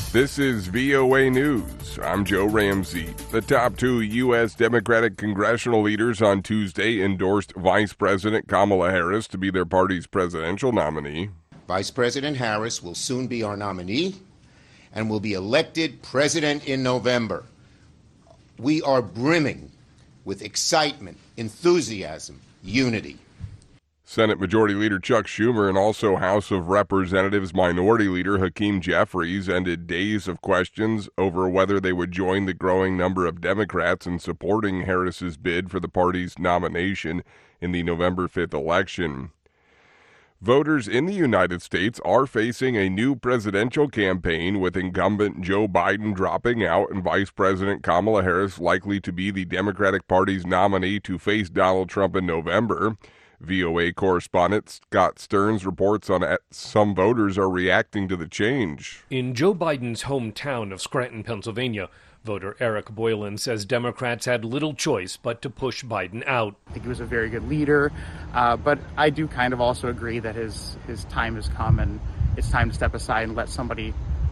This is VOA News. I'm Joe Ramsey. The top two U.S. Democratic congressional leaders on Tuesday endorsed Vice President Kamala Harris to be their party's presidential nominee. Vice President Harris will soon be our nominee and will be elected president in November. We are brimming with excitement, enthusiasm, unity. Senate Majority Leader Chuck Schumer and also House of Representatives Minority Leader Hakeem Jeffries ended days of questions over whether they would join the growing number of Democrats in supporting Harris's bid for the party's nomination in the November 5th election. Voters in the United States are facing a new presidential campaign, with incumbent Joe Biden dropping out and Vice President Kamala Harris likely to be the Democratic Party's nominee to face Donald Trump in November. VOA correspondent Scott Stearns reports on some voters are reacting to the change. In Joe Biden's hometown of Scranton, Pennsylvania, voter Eric Boylan says Democrats had little choice but to push Biden out. I think he was a very good leader, but I do kind of also agree that his time has come and it's time to step aside and let somebody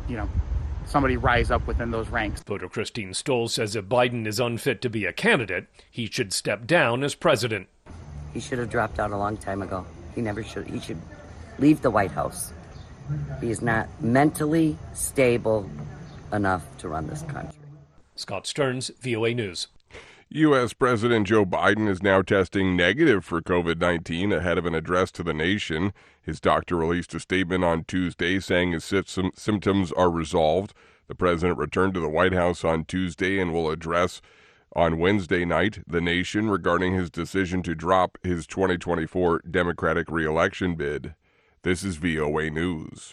rise up within those ranks. Voter Christine Stoll says if Biden is unfit to be a candidate, he should step down as president. He should have dropped out a long time ago. He should leave the White House. He is not mentally stable enough to run this country. Scott Stearns, VOA News. U.S. President Joe Biden is now testing negative for COVID-19 ahead of an address to the nation. His doctor released a statement on Tuesday saying his symptoms are resolved. The president returned to the White House on Tuesday and will address on Wednesday night the nation regarding his decision to drop his 2024 Democratic re-election bid. This is VOA News.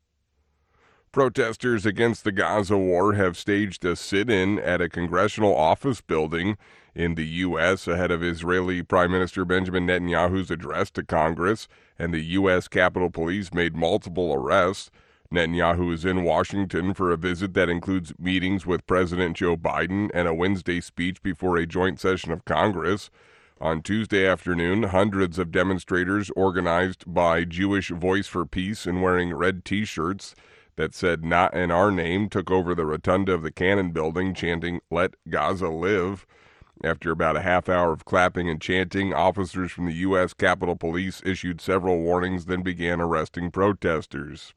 Protesters against the Gaza war have staged a sit-in at a congressional office building in the U.S. ahead of Israeli Prime Minister Benjamin Netanyahu's address to Congress, and the U.S. Capitol Police made multiple arrests. Netanyahu is in Washington for a visit that includes meetings with President Joe Biden and a Wednesday speech before a joint session of Congress. On Tuesday afternoon, hundreds of demonstrators organized by Jewish Voice for Peace and wearing red T-shirts that said "Not in Our Name" took over the rotunda of the Cannon Building, chanting "Let Gaza Live." After about a half hour of clapping and chanting, officers from the U.S. Capitol Police issued several warnings, then began arresting protesters.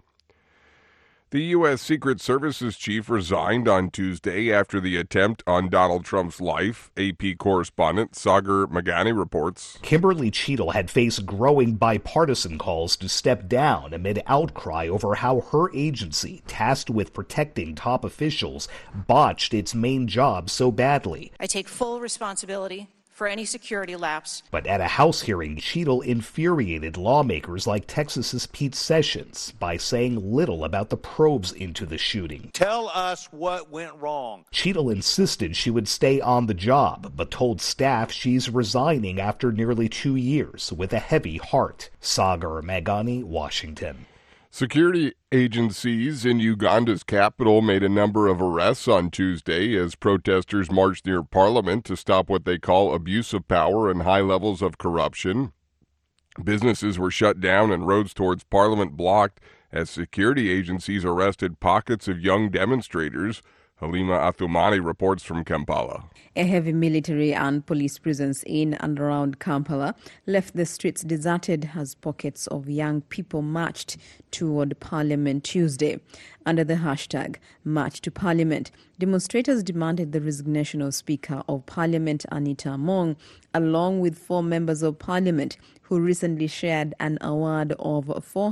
The U.S. Secret Service's chief resigned on Tuesday after the attempt on Donald Trump's life. AP correspondent Sagar Meghani reports. Kimberly Cheadle had faced growing bipartisan calls to step down amid outcry over how her agency, tasked with protecting top officials, botched its main job so badly. I take full responsibility for any security lapse. But at a House hearing, Cheadle infuriated lawmakers like Texas's Pete Sessions by saying little about the probes into the shooting. Tell us what went wrong. Cheadle insisted she would stay on the job, but told staff she's resigning after nearly 2 years with a heavy heart. Sagar Meghani, Washington. Security agencies in Uganda's capital made a number of arrests on Tuesday as protesters marched near Parliament to stop what they call abuse of power and high levels of corruption. Businesses were shut down and roads towards Parliament blocked as security agencies arrested pockets of young demonstrators. Halima Athumani reports from Kampala. A heavy military and police presence in and around Kampala left the streets deserted as pockets of young people marched toward Parliament Tuesday. Under the hashtag March to Parliament, demonstrators demanded the resignation of Speaker of Parliament Anita Among, along with 4 members of Parliament who recently shared an award of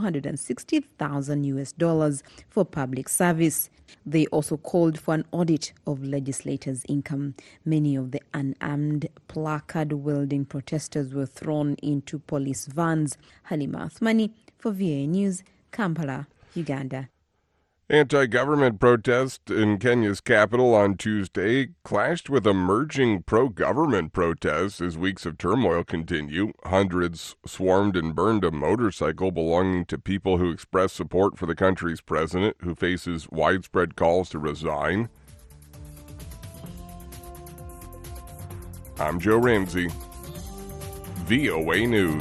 $460,000 for public service. They also called for an audit of legislators' income. Many of the unarmed, placard-wielding protesters were thrown into police vans. Halima Athmani for VOA News, Kampala, Uganda. Anti-government protests in Kenya's capital on Tuesday clashed with emerging pro-government protests as weeks of turmoil continue. Hundreds swarmed and burned a motorcycle belonging to people who expressed support for the country's president, who faces widespread calls to resign. I'm Joe Ramsey, VOA News.